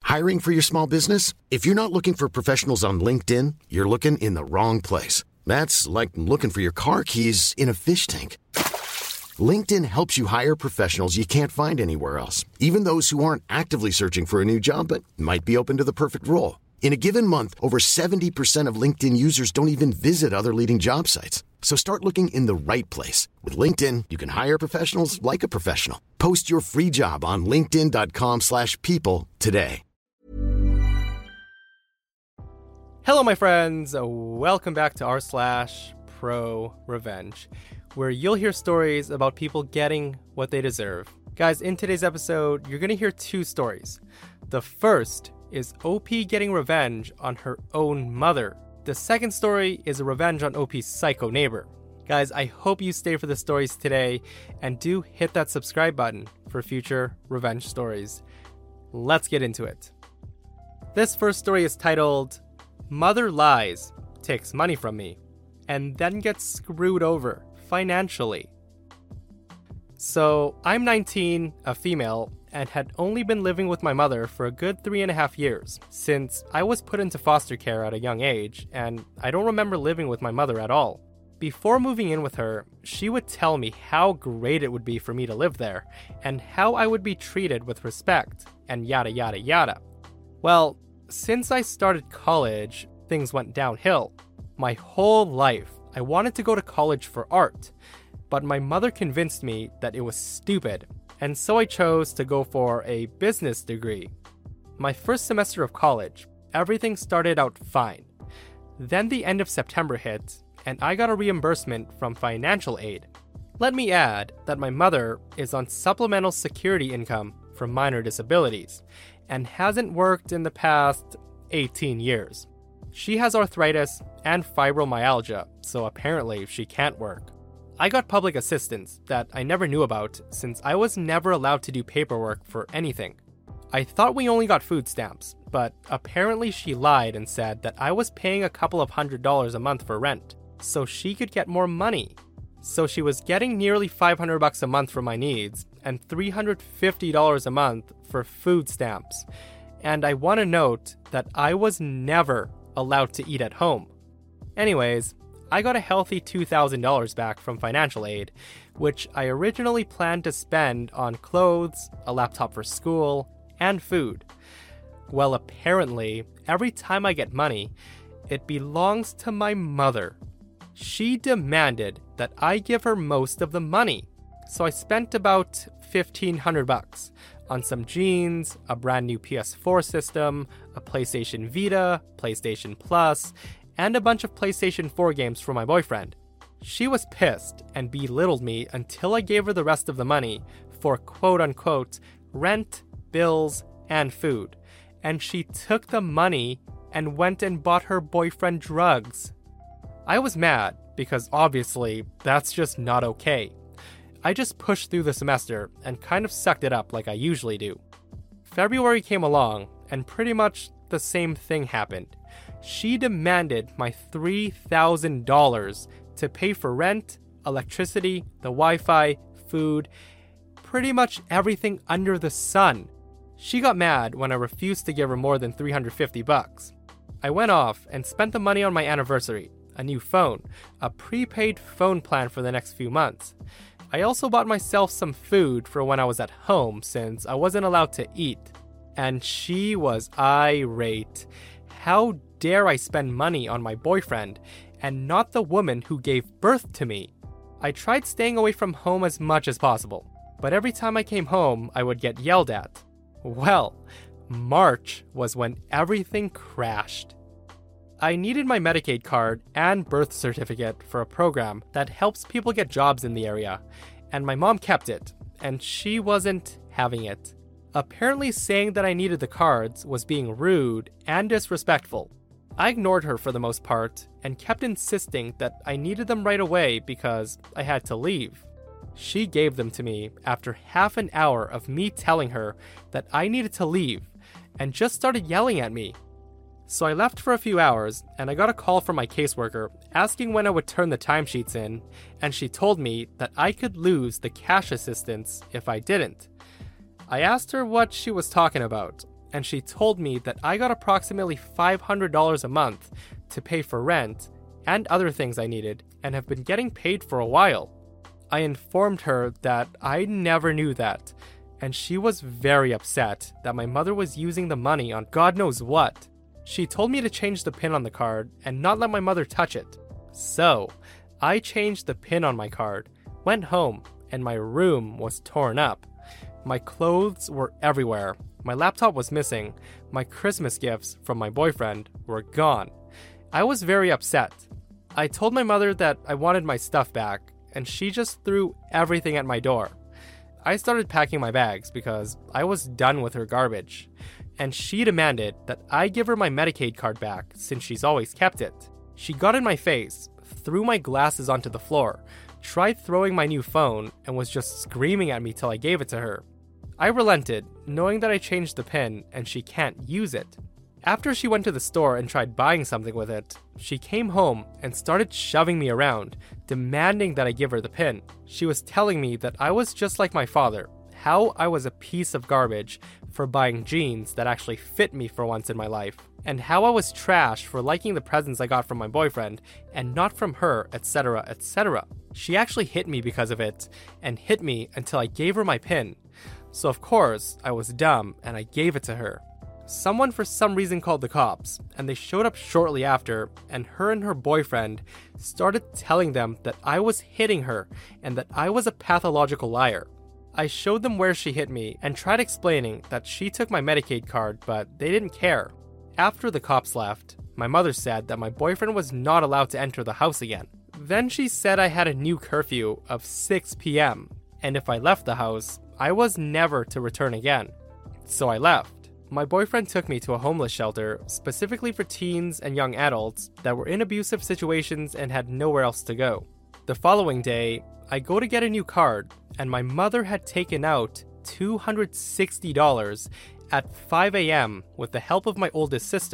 Hiring for your small business? If you're not looking for professionals on LinkedIn, you're looking in the wrong place. That's like looking for your car keys in a fish tank. LinkedIn helps you hire professionals you can't find anywhere else, even those who aren't actively searching for a new job but might be open to the perfect role. In a given month, over 70% of LinkedIn users don't even visit other leading job sites. So start looking in the right place. With LinkedIn, you can hire professionals like a professional. Post your free job on linkedin.com/people today. Hello, my friends. Welcome back to r/Pro Revenge, where you'll hear stories about people getting what they deserve. Guys, in today's episode, you're going to hear two stories. The first is OP getting revenge on her own mother. The second story is a revenge on OP's psycho neighbor. Guys, I hope you stay for the stories today, and do hit that subscribe button for future revenge stories. Let's get into it. This first story is titled, Mother Lies, Takes Money from Me, and then Gets Screwed Over Financially. So, I'm 19, a female, and had only been living with my mother for a good 3.5 years, since I was put into foster care at a young age, and I don't remember living with my mother at all. Before moving in with her, she would tell me how great it would be for me to live there, and how I would be treated with respect, and yada yada yada. Well, since I started college, things went downhill. My whole life, I wanted to go to college for art, but my mother convinced me that it was stupid, and so I chose to go for a business degree. My first semester of college, everything started out fine. Then the end of September hit, and I got a reimbursement from financial aid. Let me add that my mother is on supplemental security income for minor disabilities, and hasn't worked in the past 18 years. She has arthritis and fibromyalgia, so apparently she can't work. I got public assistance that I never knew about since I was never allowed to do paperwork for anything. I thought we only got food stamps, but apparently she lied and said that I was paying a couple of $100s a month for rent, so she could get more money. So she was getting nearly $500 a month for my needs and $350 a month for food stamps. And I want to note that I was never allowed to eat at home. Anyways, I got a healthy $2,000 back from financial aid, which I originally planned to spend on clothes, a laptop for school, and food. Well, apparently, every time I get money, it belongs to my mother. She demanded that I give her most of the money, so I spent about $1,500 on some jeans, a brand new PS4 system, a PlayStation Vita, PlayStation Plus, and a bunch of PlayStation 4 games for my boyfriend. She was pissed and belittled me until I gave her the rest of the money for quote-unquote rent, bills, and food. And she took the money and went and bought her boyfriend drugs. I was mad because obviously that's just not okay. I just pushed through the semester and kind of sucked it up like I usually do. February came along and pretty much the same thing happened. She demanded my $3,000 to pay for rent, electricity, the Wi-Fi, food, pretty much everything under the sun. She got mad when I refused to give her more than $350. I went off and spent the money on my anniversary, a new phone, a prepaid phone plan for the next few months. I also bought myself some food for when I was at home since I wasn't allowed to eat. And she was irate. How dare I spend money on my boyfriend and not the woman who gave birth to me? I tried staying away from home as much as possible, but every time I came home, I would get yelled at. Well, March was when everything crashed. I needed my Medicaid card and birth certificate for a program that helps people get jobs in the area, and my mom kept it, and she wasn't having it. Apparently saying that I needed the cards was being rude and disrespectful. I ignored her for the most part and kept insisting that I needed them right away because I had to leave. She gave them to me after half an hour of me telling her that I needed to leave and just started yelling at me. So I left for a few hours and I got a call from my caseworker asking when I would turn the timesheets in, and she told me that I could lose the cash assistance if I didn't. I asked her what she was talking about, and she told me that I got approximately $500 a month to pay for rent and other things I needed and have been getting paid for a while. I informed her that I never knew that, and she was very upset that my mother was using the money on God knows what. She told me to change the PIN on the card and not let my mother touch it. So, I changed the PIN on my card, went home, and my room was torn up. My clothes were everywhere. My laptop was missing. My Christmas gifts from my boyfriend were gone. I was very upset. I told my mother that I wanted my stuff back, and she just threw everything at my door. I started packing my bags because I was done with her garbage, and she demanded that I give her my Medicaid card back since she's always kept it. She got in my face, threw my glasses onto the floor, tried throwing my new phone, and was just screaming at me till I gave it to her. I relented, knowing that I changed the PIN and she can't use it. After she went to the store and tried buying something with it, she came home and started shoving me around, demanding that I give her the PIN. She was telling me that I was just like my father, how I was a piece of garbage for buying jeans that actually fit me for once in my life, and how I was trash for liking the presents I got from my boyfriend and not from her, etc., etc. She actually hit me because of it, and hit me until I gave her my PIN. So of course, I was dumb and I gave it to her. Someone for some reason called the cops, and they showed up shortly after, and her and her boyfriend started telling them that I was hitting her and that I was a pathological liar. I showed them where she hit me and tried explaining that she took my Medicaid card, but they didn't care. After the cops left, my mother said that my boyfriend was not allowed to enter the house again. Then she said I had a new curfew of 6 p.m., and if I left the house, I was never to return again. So I left. My boyfriend took me to a homeless shelter, specifically for teens and young adults that were in abusive situations and had nowhere else to go. The following day, I go to get a new card, and my mother had taken out $260 at 5 a.m. with the help of my oldest sister.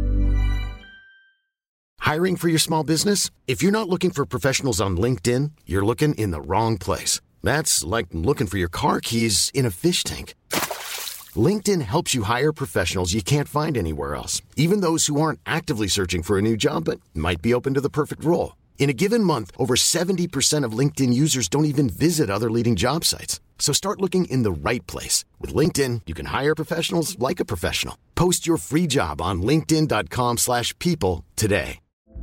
Hiring for your small business? If you're not looking for professionals on LinkedIn, you're looking in the wrong place. That's like looking for your car keys in a fish tank. LinkedIn helps you hire professionals you can't find anywhere else, even those who aren't actively searching for a new job but might be open to the perfect role. In a given month, over 70% of LinkedIn users don't even visit other leading job sites. So start looking in the right place. With LinkedIn, you can hire professionals like a professional. Post your free job on linkedin.com/people today.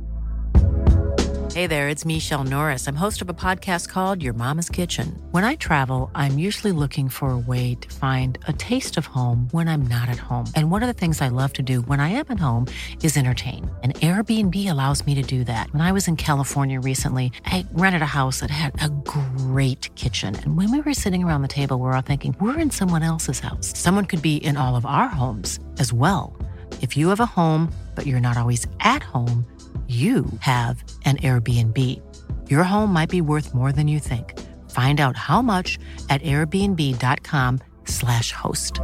Hey there, it's Michelle Norris. I'm host of a podcast called Your Mama's Kitchen. When I travel, I'm usually looking for a way to find a taste of home when I'm not at home. And one of the things I love to do when I am at home is entertain. And Airbnb allows me to do that. When I was in California recently, I rented a house that had a great kitchen. And when we were sitting around the table, we were all thinking, we're in someone else's house. Someone could be in all of our homes as well. If you have a home, but you're not always at home, you have an Airbnb. Your home might be worth more than you think. Find out how much at airbnb.com/host.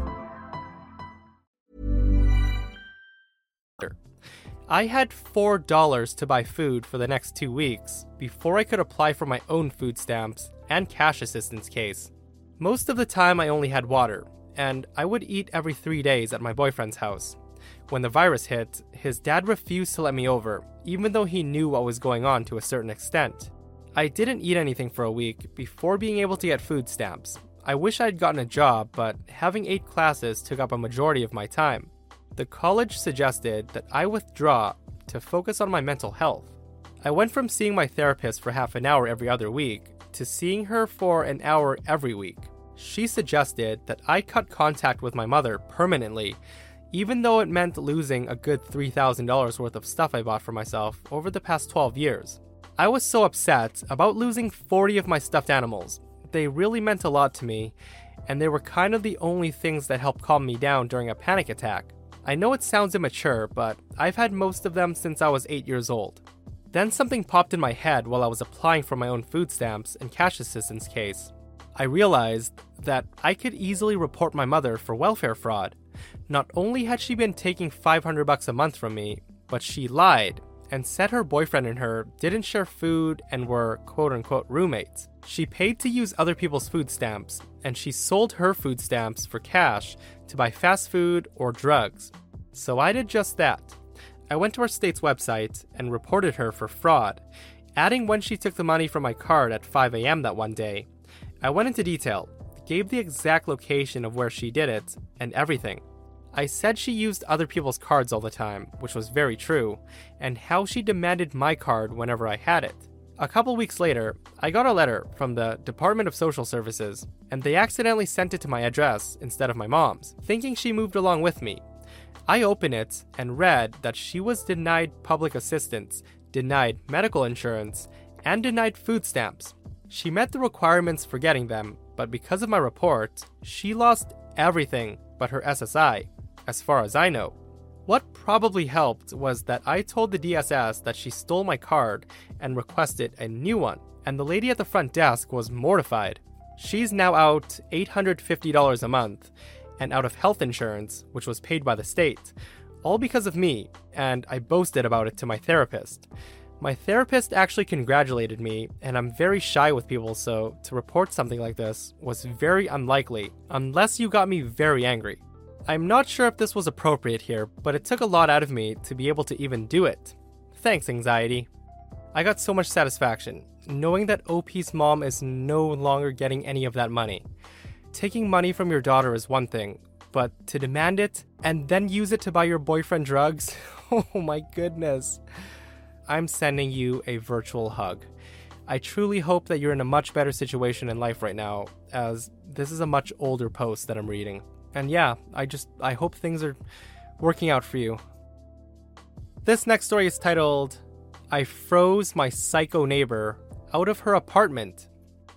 I had $4 to buy food for the next 2 weeks before I could apply for my own food stamps and cash assistance case. Most of the time I only had water, and I would eat every 3 days at my boyfriend's house. When the virus hit, his dad refused to let me over, even though he knew what was going on to a certain extent. I didn't eat anything for a week before being able to get food stamps. I wish I'd gotten a job, but having 8 classes took up a majority of my time. The college suggested that I withdraw to focus on my mental health. I went from seeing my therapist for half an hour every other week to seeing her for an hour every week. She suggested that I cut contact with my mother permanently, even though it meant losing a good $3,000 worth of stuff I bought for myself over the past 12 years. I was so upset about losing 40 of my stuffed animals. They really meant a lot to me, and they were kind of the only things that helped calm me down during a panic attack. I know it sounds immature, but I've had most of them since I was 8 years old. Then something popped in my head while I was applying for my own food stamps and cash assistance case. I realized that I could easily report my mother for welfare fraud. Not only had she been taking $500 a month from me, but she lied and said her boyfriend and her didn't share food and were quote-unquote roommates. She paid to use other people's food stamps, and she sold her food stamps for cash to buy fast food or drugs. So I did just that. I went to our state's website and reported her for fraud, adding when she took the money from my card at 5 a.m. that one day. I went into detail, gave the exact location of where she did it, and everything. I said she used other people's cards all the time, which was very true, and how she demanded my card whenever I had it. A couple weeks later, I got a letter from the Department of Social Services, and they accidentally sent it to my address instead of my mom's, thinking she moved along with me. I opened it and read that she was denied public assistance, denied medical insurance, and denied food stamps. She met the requirements for getting them, but because of my report, she lost everything but her SSI, as far as I know. What probably helped was that I told the DSS that she stole my card and requested a new one, and the lady at the front desk was mortified. She's now out $850 a month, and out of health insurance, which was paid by the state, all because of me, and I boasted about it to my therapist. My therapist actually congratulated me, and I'm very shy with people, so to report something like this was very unlikely, unless you got me very angry. I'm not sure if this was appropriate here, but it took a lot out of me to be able to even do it. Thanks, anxiety. I got so much satisfaction, knowing that OP's mom is no longer getting any of that money. Taking money from your daughter is one thing, but to demand it and then use it to buy your boyfriend drugs? Oh my goodness. I'm sending you a virtual hug. I truly hope that you're in a much better situation in life right now, as this is a much older post that I'm reading. And yeah, I hope things are working out for you. This next story is titled, I Froze My Psycho Neighbor Out of Her Apartment.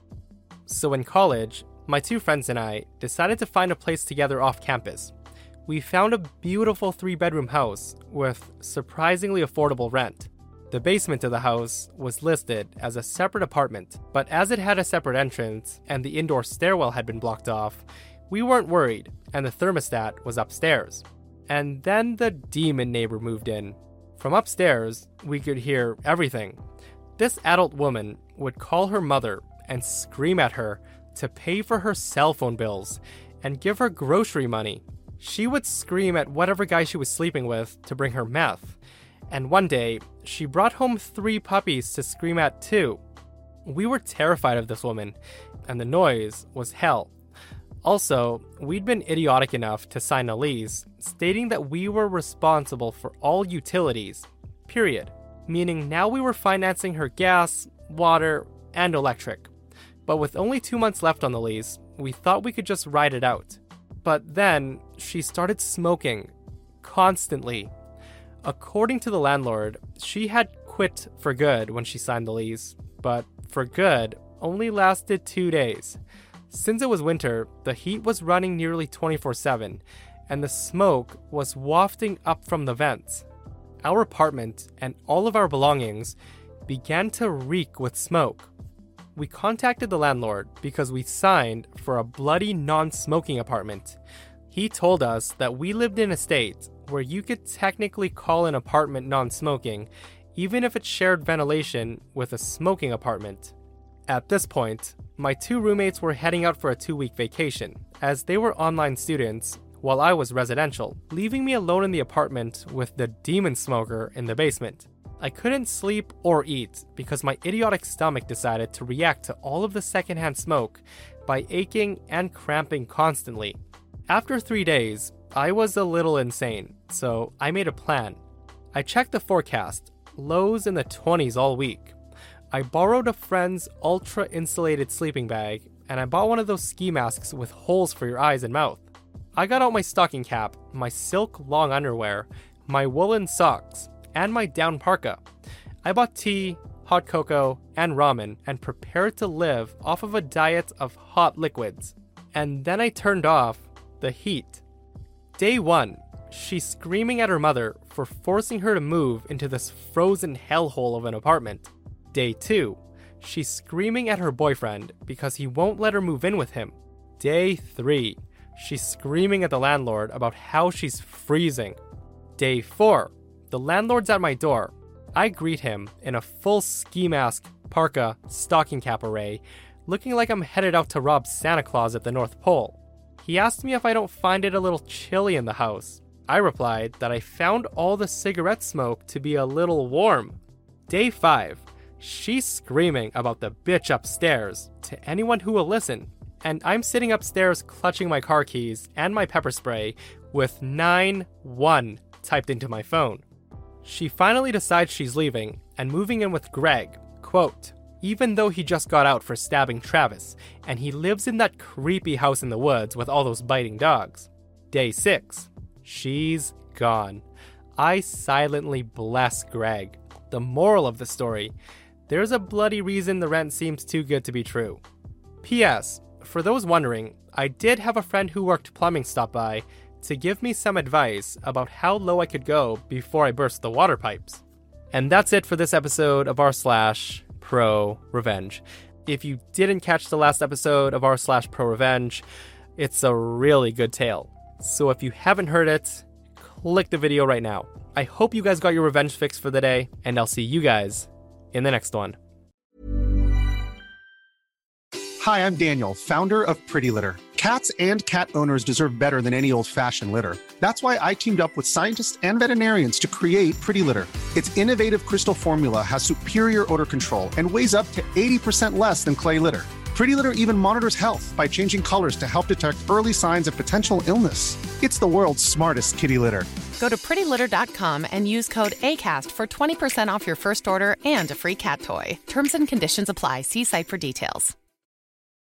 So in college, my two friends and I decided to find a place together off campus. We found a beautiful 3-bedroom house with surprisingly affordable rent. The basement of the house was listed as a separate apartment, but as it had a separate entrance and the indoor stairwell had been blocked off, we weren't worried, and the thermostat was upstairs. And then the demon neighbor moved in. From upstairs, we could hear everything. This adult woman would call her mother and scream at her to pay for her cell phone bills and give her grocery money. She would scream at whatever guy she was sleeping with to bring her meth. And one day, she brought home 3 puppies to scream at too. We were terrified of this woman, and the noise was hell. Also, we'd been idiotic enough to sign a lease stating that we were responsible for all utilities, period. Meaning now we were financing her gas, water, and electric. But with only 2 months left on the lease, we thought we could just ride it out. But then, she started smoking. Constantly. According to the landlord, she had quit for good when she signed the lease, but for good only lasted 2 days. Since it was winter, the heat was running nearly 24/7, and the smoke was wafting up from the vents. Our apartment and all of our belongings began to reek with smoke. We contacted the landlord because we signed for a bloody non-smoking apartment. He told us that we lived in a state where you could technically call an apartment non-smoking, even if it shared ventilation with a smoking apartment. At this point, my 2 roommates were heading out for a 2-week vacation, as they were online students while I was residential, leaving me alone in the apartment with the demon smoker in the basement. I couldn't sleep or eat because my idiotic stomach decided to react to all of the secondhand smoke by aching and cramping constantly. After 3 days, I was a little insane, so I made a plan. I checked the forecast, lows in the 20s all week. I borrowed a friend's ultra-insulated sleeping bag, and I bought one of those ski masks with holes for your eyes and mouth. I got out my stocking cap, my silk long underwear, my woolen socks, and my down parka. I bought tea, hot cocoa, and ramen, and prepared to live off of a diet of hot liquids. And then I turned off the heat. Day 1, she's screaming at her mother for forcing her to move into this frozen hellhole of an apartment. Day 2, she's screaming at her boyfriend because he won't let her move in with him. Day 3, she's screaming at the landlord about how she's freezing. Day 4, the landlord's at my door. I greet him in a full ski mask, parka, stocking cap array, looking like I'm headed out to rob Santa Claus at the North Pole. He asked me if I don't find it a little chilly in the house. I replied that I found all the cigarette smoke to be a little warm. Day 5. She's screaming about the bitch upstairs to anyone who will listen, and I'm sitting upstairs clutching my car keys and my pepper spray with 9-1 typed into my phone. She finally decides she's leaving and moving in with Greg, quote, even though he just got out for stabbing Travis, and he lives in that creepy house in the woods with all those biting dogs. Day 6. She's gone. I silently bless Greg. The moral of the story: there's a bloody reason the rent seems too good to be true. P.S. For those wondering, I did have a friend who worked plumbing stop by to give me some advice about how low I could go before I burst the water pipes. And that's it for this episode of r/Pro Revenge. If you didn't catch the last episode of r/Pro Revenge, it's a really good tale. So if you haven't heard it, click the video right now. I hope you guys got your revenge fix for the day, and I'll see you guys in the next one. Hi, I'm Daniel, founder of Pretty Litter. Cats and cat owners deserve better than any old-fashioned litter. That's why I teamed up with scientists and veterinarians to create Pretty Litter. Its innovative crystal formula has superior odor control and weighs up to 80% less than clay litter. Pretty Litter even monitors health by changing colors to help detect early signs of potential illness. It's the world's smartest kitty litter. Go to prettylitter.com and use code ACAST for 20% off your first order and a free cat toy. Terms and conditions apply. See site for details.